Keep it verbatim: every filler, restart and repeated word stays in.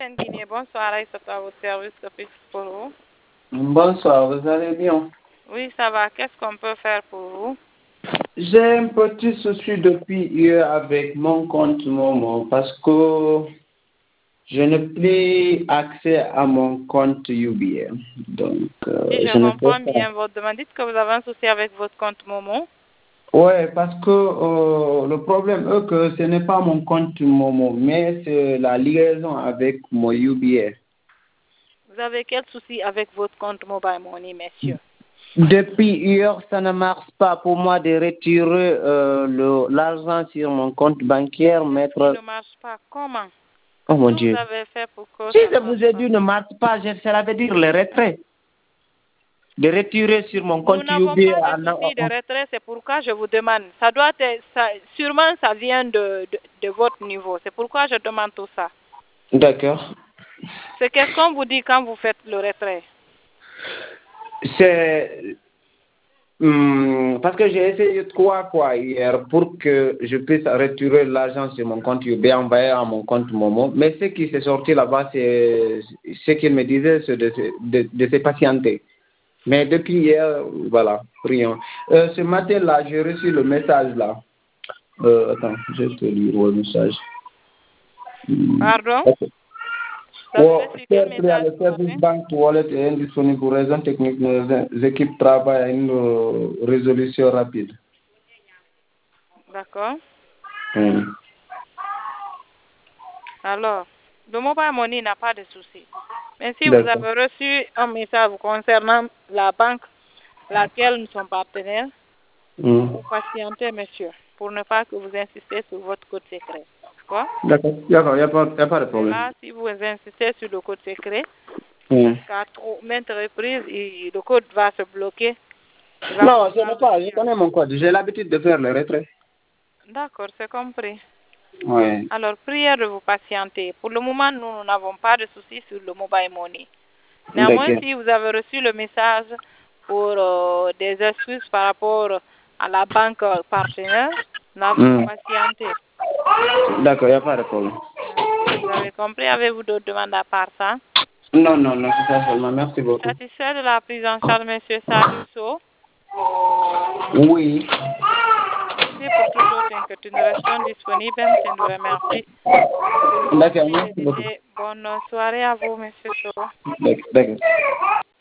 N Guinée, bonsoir, Aïssa, à votre service, que puis pour vous? Bonsoir, vous allez bien? Oui, ça va. Qu'est-ce qu'on peut faire pour vous? J'ai un petit souci depuis hier avec mon compte Momo parce que je n'ai plus accès à mon compte U B A. Donc, euh, Si je je ne peux comprends pas. bien votre demande, dites que vous avez un souci avec votre compte Momo. Oui, parce que euh, le problème est que ce n'est pas mon compte Momo, mais c'est la liaison avec mon U B A. Vous avez quel souci avec votre compte Mobile Money, monsieur? Depuis hier, ça ne marche pas pour moi de retirer euh, le- l'argent sur mon compte bancaire, Il mettre. ne marche pas. Comment? Oh mon Qu'est-ce que vous Dieu. avez fait pour que Si ça je ne vous marche ai pas? dit ne marche pas, je- cela veut dire le retrait. De retirer sur mon Nous compte n'avons U B pas de A. en- souci de en- retrait, c'est pourquoi je vous demande. Ça doit être, ça, sûrement ça vient de, de, de votre niveau. C'est pourquoi je demande tout ça. D'accord. C'est qu'est-ce qu'on vous dit quand vous faites le retrait? C'est hum, parce que j'ai essayé trois fois hier pour que je puisse retirer l'argent sur mon compte U B A, envoyer à mon compte Momo. Mais ce qui s'est sorti là-bas, c'est ce qu'il me disait, c'est de, se- de, de se patienter. Mais depuis hier, voilà, rien. Euh, ce matin-là, j'ai reçu le message là. Euh, attends, je vais te lire le message. Hum, Pardon? ok. Vous avez Pour reçu quel faire pris à message le ce service matin? banque wallet est indisponible pour raison technique. Nos équipes travaillent à une euh, résolution rapide. D'accord. Hum. Alors, le mobile money n'a pas de souci. Mais si vous D'accord. avez reçu un message vous concernant la banque laquelle nous sommes partenaires, Hum. vous patientez, monsieur, pour ne pas que vous insistez sur votre code secret. D'accord? D'accord, d'accord, il n'y a, pas- y a pas de Mais problème. là, si vous insistez sur le code secret, Hum. qu'à trop maintes reprises, il- le code va se bloquer. Il va Non, je pouvoir n'ai pas, je revenir. connais mon code. J'ai l'habitude de faire le retrait. D'accord, c'est compris. Oui. Alors, prière de vous patienter. Pour le moment, nous nous n'avons pas de soucis sur le mobile money. Néanmoins, D'accord. si vous avez reçu le message pour euh, des excuses par rapport à la banque partenaire, nous avons Hum. patienté. D'accord, il n'y a pas de problème. Ok, vous avez compris? Avez-vous d'autres demandes à part ça? Non, non, non, c'est ça seulement. Merci beaucoup. Satisfait de la prise en charge, monsieur Saliou Sow? Oui. Merci pour toute autre inquiétude. Nous restons disponibles. Je vous remercie de nous D'accord, conseiller et merci beaucoup. d'aider. Bonne soirée à vous, monsieur Sow. D'accord. D'accord.